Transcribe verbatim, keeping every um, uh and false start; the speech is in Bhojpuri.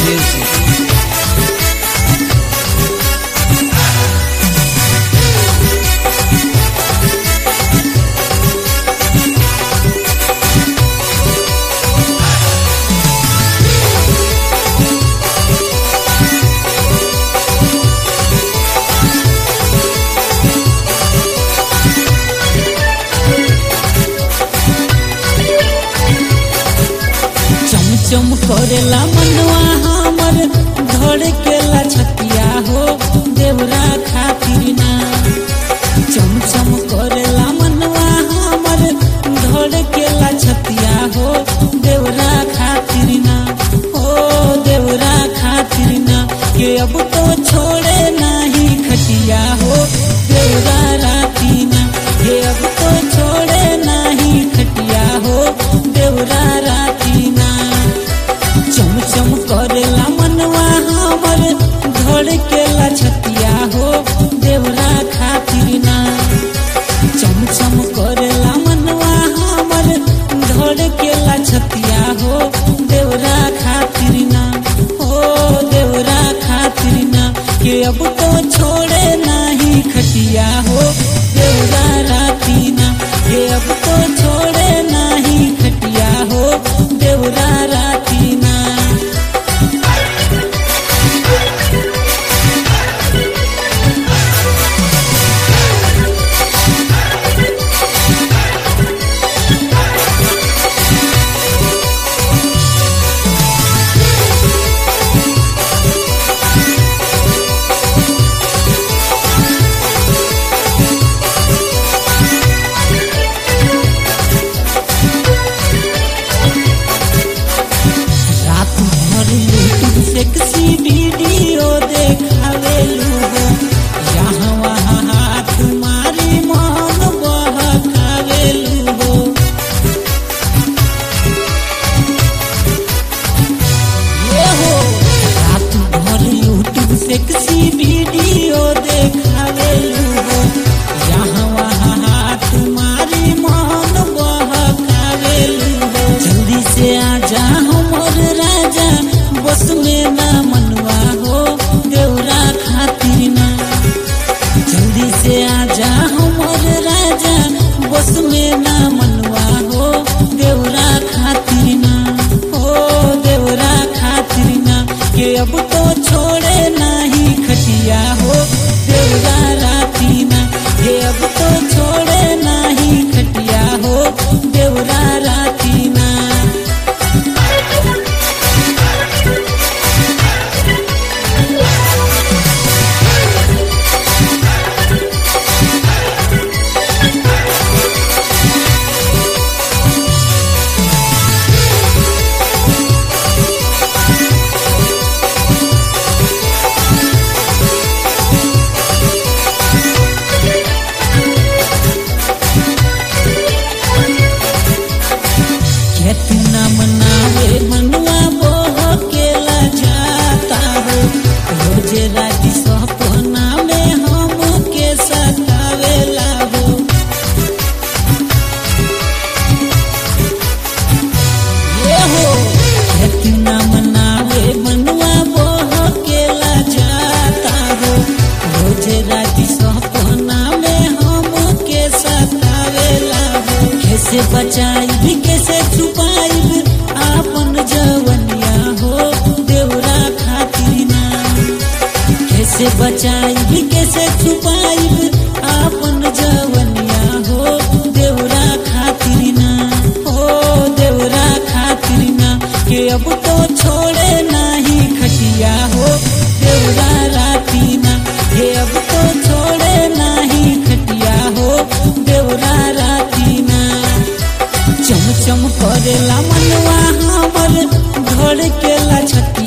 Music. चम करेला मनवा हमर धड़केला छतिया हो देवरा खातिर ना। चम चम करेला मनवा हमर धड़केला छतिया हो देवरा खातिर ना। ओ देवरा खातिर ना के अब तो छोड़े नहीं खटिया हो देवरा राती ना। के अब तो छोड़े नहीं खटिया हो देवरा राती ना। चम चम करेला मनवा हमर धड़केला छतिया हो देवरा खातिर ना। चम चम करेला मनवा हमर धड़केला छतिया हो देवरा खातिर ना। ओ देवरा खातिर ना के अब तो छोड़े नहीं खटिया हो देवरा राती ना। के अब तो छोड़े नहीं खटिया हो देवरा राती ना। सेक्सी वीडियो देखावेलू हो यहाँ वहाँ हाथ मारी मन बहकावेलू हो। ये हो रात भर यूट्यूब सेक्सी वीडियो देखावेलू हो यहाँ वहाँ हाथ मारी मन बहकावेलू हो। जल्दी से आजा हमर राजा बस में ना मनवा हो देवरा खातिर ना। जल्दी से आजा हमर राजा बस में ना मनवा हो देवरा खातिर ना। ओ देवरा खातिर ना के अब तो छोड़े नहीं खटिया हो देवरा राती ना। के अब तो छोड़े नहीं खटिया हो देवरा राती ना। कितना मनावे मनवा बहकेला जाता हो रोज राती सपना में हम के सतावेला हो। ये हो कितना मनावे मनवा बहकेला जाता हो रोज राती सपना में हम के सतावेला हो। कैसे बचाई कैसे छुपाई आपन जवनिया हो देवरा खातिर ना। कैसे बचाई कैसे छुपाई आपन जवनिया हो देवरा खातिर ना। ओ देवरा खातिर ना के अब तो छोड़े नहीं खटिया हो देवरा राती ना। के अब तो छोड़े नहीं खटिया हो देवरा राती ना। चम चम करेला मनवा हमर धड़केला छतिया